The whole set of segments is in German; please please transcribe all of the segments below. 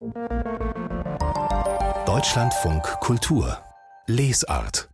Deutschlandfunk Kultur Lesart.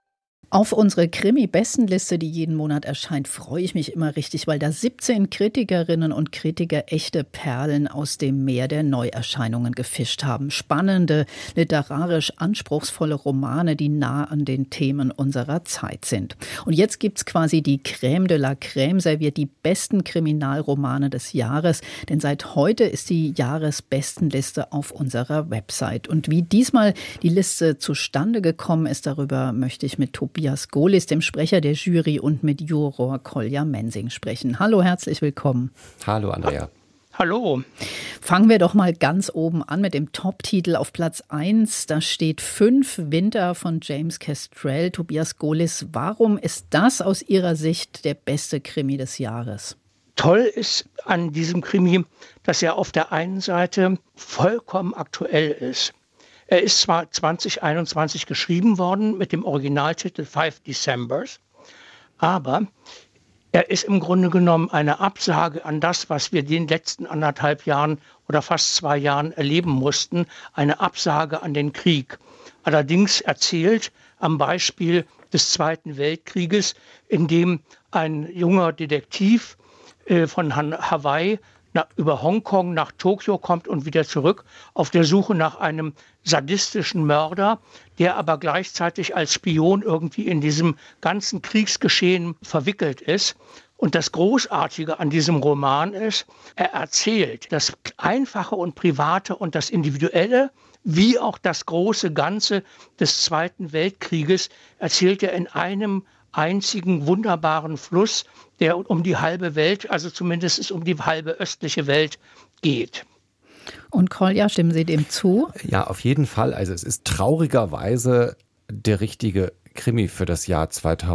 Auf unsere Krimi-Bestenliste, die jeden Monat erscheint, freue ich mich immer richtig, weil da 17 Kritikerinnen und Kritiker echte Perlen aus dem Meer der Neuerscheinungen gefischt haben. Spannende, literarisch anspruchsvolle Romane, die nah an den Themen unserer Zeit sind. Und jetzt gibt's quasi die Crème de la Crème, serviert die besten Kriminalromane des Jahres. Denn seit heute ist die Jahresbestenliste auf unserer Website. Und wie diesmal die Liste zustande gekommen ist, darüber möchte ich mit Tobias Golis, dem Sprecher der Jury, und mit Juror Kolja Mensing sprechen. Hallo, herzlich willkommen. Hallo, Andrea. Hallo. Fangen wir doch mal ganz oben an mit dem Top-Titel auf Platz 1. Da steht 5 Winter von James Kestrel. Tobias Golis, warum ist das aus Ihrer Sicht der beste Krimi des Jahres? Toll ist an diesem Krimi, dass er auf der einen Seite vollkommen aktuell ist. Er ist zwar 2021 geschrieben worden mit dem Originaltitel 5 Decembers, aber er ist im Grunde genommen eine Absage an das, was wir den letzten 1,5 Jahren oder fast 2 Jahren erleben mussten, eine Absage an den Krieg. Allerdings erzählt am Beispiel des Zweiten Weltkrieges, in dem ein junger Detektiv von Hawaii über Hongkong nach Tokio kommt und wieder zurück, auf der Suche nach einem sadistischen Mörder, der aber gleichzeitig als Spion irgendwie in diesem ganzen Kriegsgeschehen verwickelt ist. Und das Großartige an diesem Roman ist, er erzählt das Einfache und Private und das Individuelle, wie auch das große Ganze des Zweiten Weltkrieges, erzählt er in einem einzigen wunderbaren Fluss, der um die halbe Welt, also zumindest um die halbe östliche Welt geht. Und Kolja, stimmen Sie dem zu? Ja, auf jeden Fall. Also es ist traurigerweise der richtige Krimi für das Jahr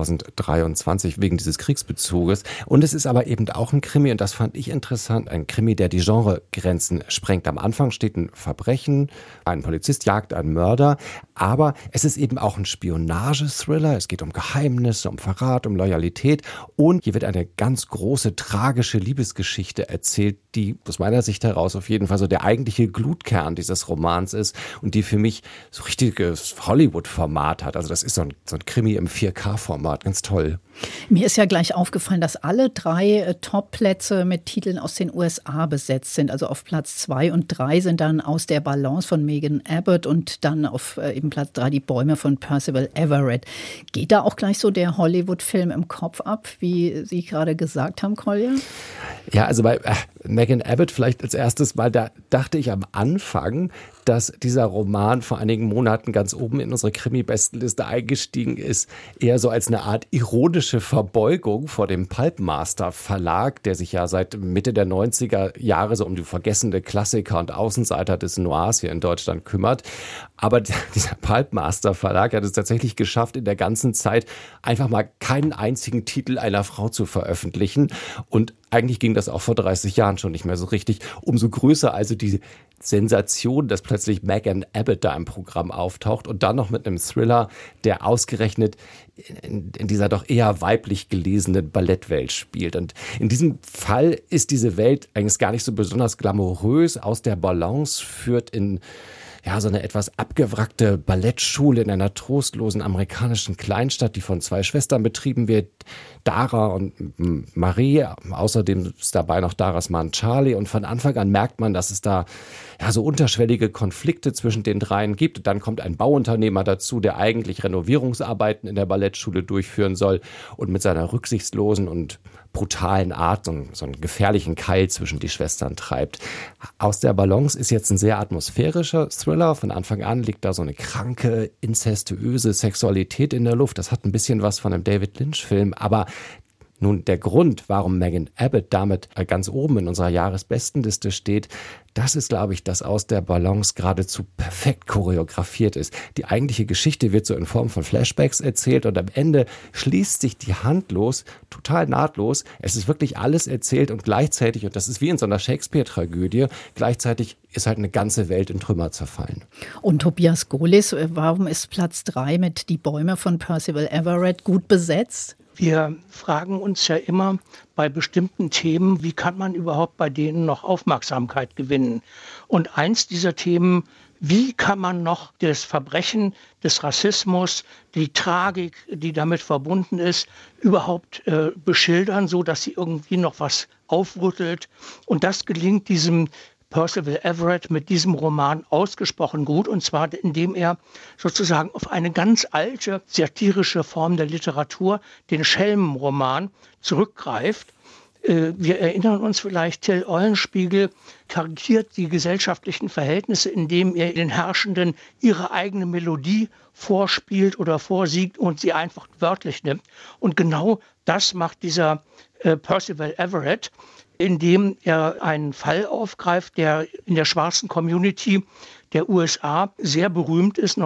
2023 wegen dieses Kriegsbezuges. Und es ist aber eben auch ein Krimi, und das fand ich interessant, ein Krimi, der die Genregrenzen sprengt. Am Anfang steht ein Verbrechen, ein Polizist jagt einen Mörder, aber es ist eben auch ein Spionage-Thriller. Es geht um Geheimnisse, um Verrat, um Loyalität, und hier wird eine ganz große, tragische Liebesgeschichte erzählt, die aus meiner Sicht heraus auf jeden Fall so der eigentliche Glutkern dieses Romans ist und die für mich so richtiges Hollywood-Format hat. Also das ist so ein Krimi im 4K-Format, ganz toll. Mir ist ja gleich aufgefallen, dass alle 3 Top-Plätze mit Titeln aus den USA besetzt sind. Also auf Platz 2 und 3 sind dann Aus der Balance von Megan Abbott und dann auf eben Platz 3 Die Bäume von Percival Everett. Geht da auch gleich so der Hollywood-Film im Kopf ab, wie Sie gerade gesagt haben, Kolja? Ja, also bei Megan Abbott vielleicht als erstes Mal, da dachte ich am Anfang, dass dieser Roman vor einigen Monaten ganz oben in unsere Krimi-Bestenliste eingestiegen ist, eher so als eine Art ironische Verbeugung vor dem Pulpmaster Verlag, der sich ja seit Mitte der 90er Jahre so um die vergessene Klassiker und Außenseiter des Noirs hier in Deutschland kümmert. Aber dieser Pulpmaster Verlag hat es tatsächlich geschafft, in der ganzen Zeit einfach mal keinen einzigen Titel einer Frau zu veröffentlichen. Und eigentlich ging das auch vor 30 Jahren schon nicht mehr so richtig. Umso größer also die Sensation, dass plötzlich Megan Abbott da im Programm auftaucht und dann noch mit einem Thriller, der ausgerechnet in dieser doch eher weiblich gelesenen Ballettwelt spielt. Und in diesem Fall ist diese Welt eigentlich gar nicht so besonders glamourös. Aus der Balance führt in so eine etwas abgewrackte Ballettschule in einer trostlosen amerikanischen Kleinstadt, die von 2 Schwestern betrieben wird, Dara und Marie. Außerdem ist dabei noch Daras Mann Charlie. Und von Anfang an merkt man, dass es da so unterschwellige Konflikte zwischen den dreien gibt. Und dann kommt ein Bauunternehmer dazu, der eigentlich Renovierungsarbeiten in der Ballettschule durchführen soll und mit seiner rücksichtslosen und brutalen Art so einen gefährlichen Keil zwischen die Schwestern treibt. Aus der Balance ist jetzt ein sehr atmosphärischer Thriller. Von Anfang an liegt da so eine kranke, inzestuöse Sexualität in der Luft. Das hat ein bisschen was von einem David Lynch-Film, aber nun, der Grund, warum Megan Abbott damit ganz oben in unserer Jahresbestenliste steht, das ist, glaube ich, dass Aus der Balance geradezu perfekt choreografiert ist. Die eigentliche Geschichte wird so in Form von Flashbacks erzählt und am Ende schließt sich die Hand total nahtlos. Es ist wirklich alles erzählt und gleichzeitig, und das ist wie in so einer Shakespeare-Tragödie, gleichzeitig ist halt eine ganze Welt in Trümmer zerfallen. Und Tobias Gohlis, warum ist Platz 3 mit Die Bäume von Percival Everett gut besetzt? Wir fragen uns ja immer bei bestimmten Themen, wie kann man überhaupt bei denen noch Aufmerksamkeit gewinnen? Und eins dieser Themen, wie kann man noch das Verbrechen des Rassismus, die Tragik, die damit verbunden ist, überhaupt beschildern, so dass sie irgendwie noch was aufrüttelt? Und das gelingt diesem Percival Everett mit diesem Roman ausgesprochen gut, und zwar indem er sozusagen auf eine ganz alte satirische Form der Literatur, den Schelmenroman, zurückgreift. Wir erinnern uns vielleicht, Till Eulenspiegel karikiert die gesellschaftlichen Verhältnisse, indem er den Herrschenden ihre eigene Melodie vorspielt oder vorsiegt und sie einfach wörtlich nimmt. Und genau das macht dieser Percival Everett, indem er einen Fall aufgreift, der in der schwarzen Community der USA sehr berühmt ist.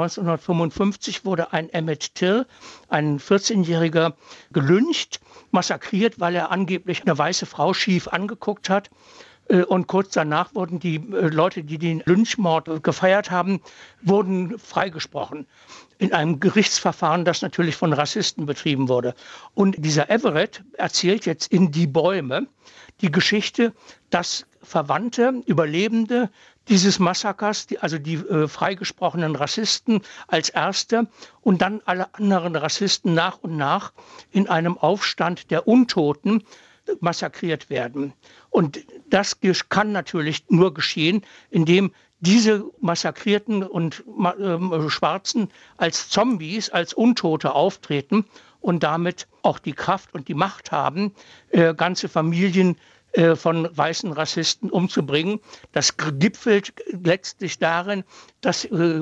1955 wurde ein Emmett Till, ein 14-Jähriger, gelyncht, massakriert, weil er angeblich eine weiße Frau schief angeguckt hat. Und kurz danach wurden die Leute, die den Lynchmord gefeiert haben, wurden freigesprochen. In einem Gerichtsverfahren, das natürlich von Rassisten betrieben wurde. Und dieser Everett erzählt jetzt in Die Bäume die Geschichte, dass Verwandte, Überlebende dieses Massakers, die freigesprochenen Rassisten als Erste und dann alle anderen Rassisten nach und nach in einem Aufstand der Untoten massakriert werden. Und das kann natürlich nur geschehen, indem diese Massakrierten und Schwarzen als Zombies, als Untote auftreten und damit auch die Kraft und die Macht haben, ganze Familien von weißen Rassisten umzubringen. Das gipfelt letztlich darin, dass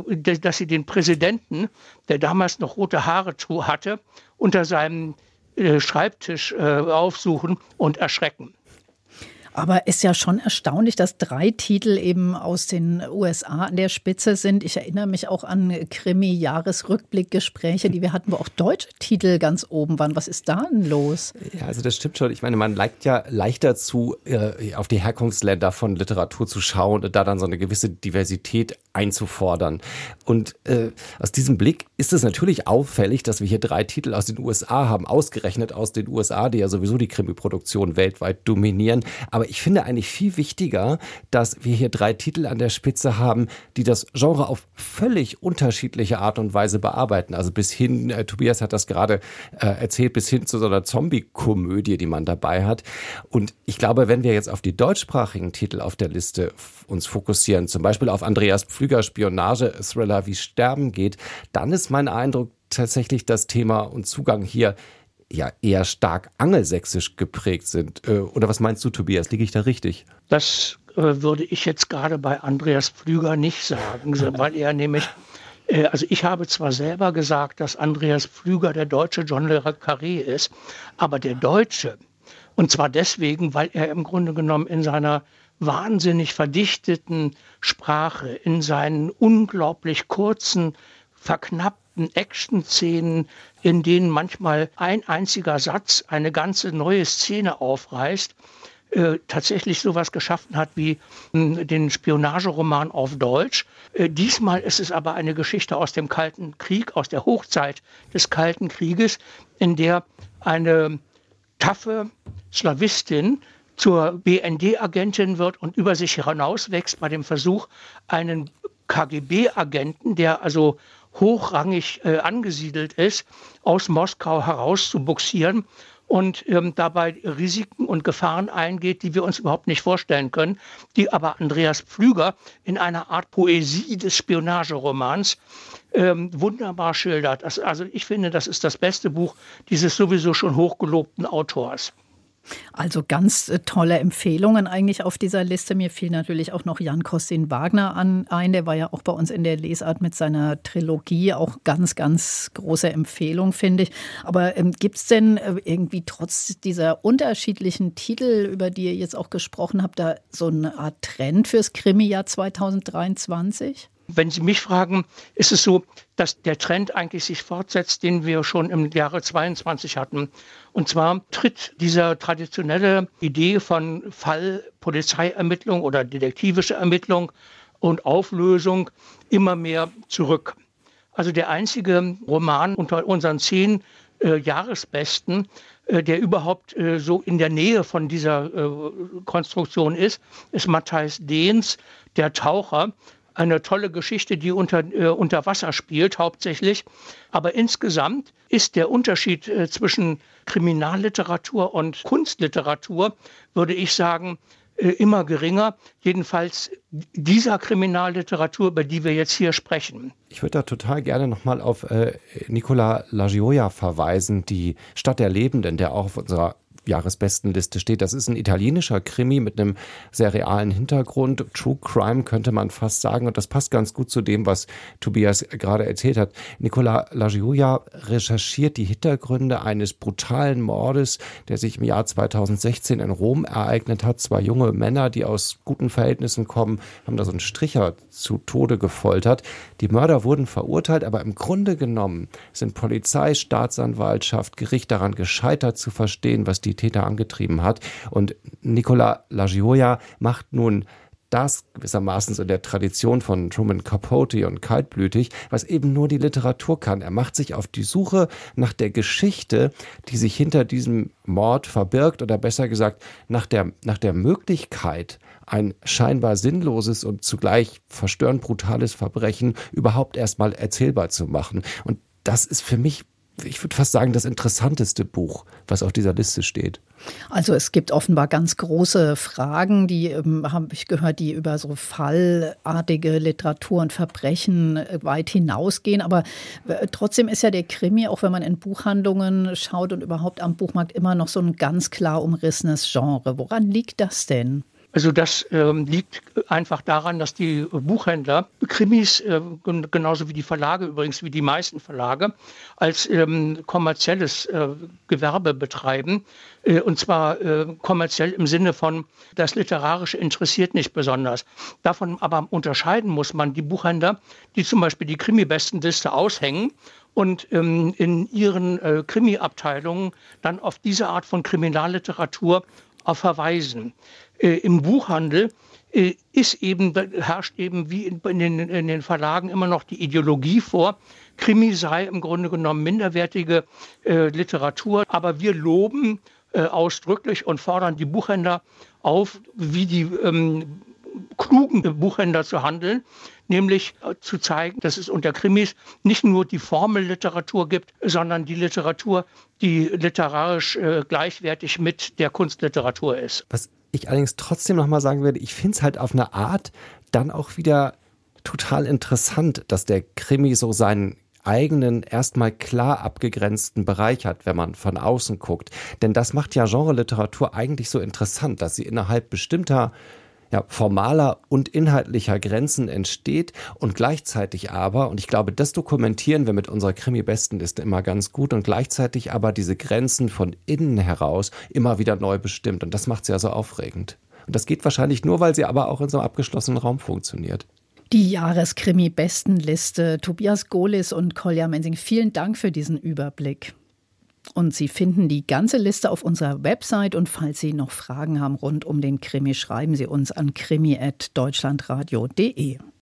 sie den Präsidenten, der damals noch rote Haare hatte, unter seinem Schreibtisch aufsuchen und erschrecken. Aber ist ja schon erstaunlich, dass 3 Titel eben aus den USA an der Spitze sind. Ich erinnere mich auch an Krimi-Jahresrückblickgespräche, die wir hatten, wo auch deutsche Titel ganz oben waren. Was ist da denn los? Ja, also das stimmt schon. Ich meine, man neigt ja leicht dazu, auf die Herkunftsländer von Literatur zu schauen und da dann so eine gewisse Diversität einzufordern. Und aus diesem Blick ist es natürlich auffällig, dass wir hier 3 Titel aus den USA haben, ausgerechnet aus den USA, die ja sowieso die Krimi-Produktion weltweit dominieren. Aber ich finde eigentlich viel wichtiger, dass wir hier 3 Titel an der Spitze haben, die das Genre auf völlig unterschiedliche Art und Weise bearbeiten. Also bis hin, Tobias hat das gerade erzählt, bis hin zu so einer Zombie-Komödie, die man dabei hat. Und ich glaube, wenn wir jetzt auf die deutschsprachigen Titel auf der Liste uns fokussieren, zum Beispiel auf Andreas Pflüger Spionage-Thriller Wie Sterben geht, dann ist mein Eindruck tatsächlich, das Thema und Zugang hier ja eher stark angelsächsisch geprägt sind. Oder was meinst du, Tobias? Liege ich da richtig? Das würde ich jetzt gerade bei Andreas Pflüger nicht sagen, weil er nämlich, also ich habe zwar selber gesagt, dass Andreas Pflüger der deutsche John le Carré ist, aber der Deutsche, und zwar deswegen, weil er im Grunde genommen in seiner wahnsinnig verdichteten Sprache, in seinen unglaublich kurzen, verknappten Action-Szenen, in denen manchmal ein einziger Satz eine ganze neue Szene aufreißt, tatsächlich sowas geschaffen hat wie den Spionageroman auf Deutsch. Diesmal ist es aber eine Geschichte aus dem Kalten Krieg, aus der Hochzeit des Kalten Krieges, in der eine taffe Slawistin zur BND-Agentin wird und über sich hinauswächst bei dem Versuch, einen KGB-Agenten, der also hochrangig angesiedelt ist, aus Moskau herauszubuxieren und dabei Risiken und Gefahren eingeht, die wir uns überhaupt nicht vorstellen können, die aber Andreas Pflüger in einer Art Poesie des Spionageromans wunderbar schildert. Also ich finde, das ist das beste Buch dieses sowieso schon hochgelobten Autors. Also ganz tolle Empfehlungen eigentlich auf dieser Liste. Mir fiel natürlich auch noch Jan Kostin Wagner ein. Der war ja auch bei uns in der Lesart mit seiner Trilogie. Auch ganz, ganz große Empfehlung, finde ich. Aber gibt es denn irgendwie trotz dieser unterschiedlichen Titel, über die ihr jetzt auch gesprochen habt, da so eine Art Trend fürs Krimi-Jahr 2023? Wenn Sie mich fragen, ist es so, dass der Trend eigentlich sich fortsetzt, den wir schon im Jahre 22 hatten. Und zwar tritt diese traditionelle Idee von Fall-Polizeiermittlung oder detektivische Ermittlung und Auflösung immer mehr zurück. Also der einzige Roman unter unseren 10 Jahresbesten, der überhaupt so in der Nähe von dieser Konstruktion ist Matthijs Deens Der Taucher. Eine tolle Geschichte, die unter Wasser spielt hauptsächlich. Aber insgesamt ist der Unterschied zwischen Kriminalliteratur und Kunstliteratur, würde ich sagen, immer geringer. Jedenfalls dieser Kriminalliteratur, über die wir jetzt hier sprechen. Ich würde da total gerne nochmal auf Nicola Lagioia verweisen, die Stadt der Lebenden, der auch auf unserer Jahresbestenliste steht. Das ist ein italienischer Krimi mit einem sehr realen Hintergrund. True Crime könnte man fast sagen. Und das passt ganz gut zu dem, was Tobias gerade erzählt hat. Nicola Lagioia recherchiert die Hintergründe eines brutalen Mordes, der sich im Jahr 2016 in Rom ereignet hat. 2 junge Männer, die aus guten Verhältnissen kommen, haben da so einen Stricher zu Tode gefoltert. Die Mörder wurden verurteilt, aber im Grunde genommen sind Polizei, Staatsanwaltschaft, Gericht daran gescheitert zu verstehen, was die Täter angetrieben hat. Und Nicola Lagioia macht nun das gewissermaßen so in der Tradition von Truman Capote und Kaltblütig, was eben nur die Literatur kann. Er macht sich auf die Suche nach der Geschichte, die sich hinter diesem Mord verbirgt, oder besser gesagt nach der Möglichkeit, ein scheinbar sinnloses und zugleich verstörend brutales Verbrechen überhaupt erstmal erzählbar zu machen. Und das ist für mich, ich würde fast sagen, das interessanteste Buch, was auf dieser Liste steht. Also es gibt offenbar ganz große Fragen, die habe ich gehört, die über so fallartige Literatur und Verbrechen weit hinausgehen. Aber trotzdem ist ja der Krimi, auch wenn man in Buchhandlungen schaut und überhaupt am Buchmarkt, immer noch so ein ganz klar umrissenes Genre. Woran liegt das denn? Also das liegt einfach daran, dass die Buchhändler Krimis, genauso wie die Verlage übrigens, wie die meisten Verlage, als kommerzielles Gewerbe betreiben. Und zwar kommerziell im Sinne von, das Literarische interessiert nicht besonders. Davon aber unterscheiden muss man die Buchhändler, die zum Beispiel die Krimi-Bestenliste aushängen und in ihren Krimi-Abteilungen dann auf diese Art von Kriminalliteratur verweisen. Im Buchhandel herrscht eben wie in den Verlagen immer noch die Ideologie vor, Krimi sei im Grunde genommen minderwertige Literatur. Aber wir loben ausdrücklich und fordern die Buchhändler auf, wie die klugen Buchhändler zu handeln, nämlich zu zeigen, dass es unter Krimis nicht nur die Formelliteratur gibt, sondern die Literatur, die literarisch gleichwertig mit der Kunstliteratur ist. Was ich allerdings trotzdem nochmal sagen werde, ich finde es halt auf eine Art dann auch wieder total interessant, dass der Krimi so seinen eigenen, erstmal klar abgegrenzten Bereich hat, wenn man von außen guckt. Denn das macht ja Genre-Literatur eigentlich so interessant, dass sie innerhalb bestimmter formaler und inhaltlicher Grenzen entsteht und gleichzeitig aber, und ich glaube, das dokumentieren wir mit unserer Krimi-Bestenliste immer ganz gut, und gleichzeitig aber diese Grenzen von innen heraus immer wieder neu bestimmt, und das macht sie ja so aufregend. Und das geht wahrscheinlich nur, weil sie aber auch in so einem abgeschlossenen Raum funktioniert. Die Jahreskrimi-Bestenliste. Tobias Gohlis und Kolja Mensing, vielen Dank für diesen Überblick. Und Sie finden die ganze Liste auf unserer Website. Und falls Sie noch Fragen haben rund um den Krimi, schreiben Sie uns an krimi@deutschlandradio.de.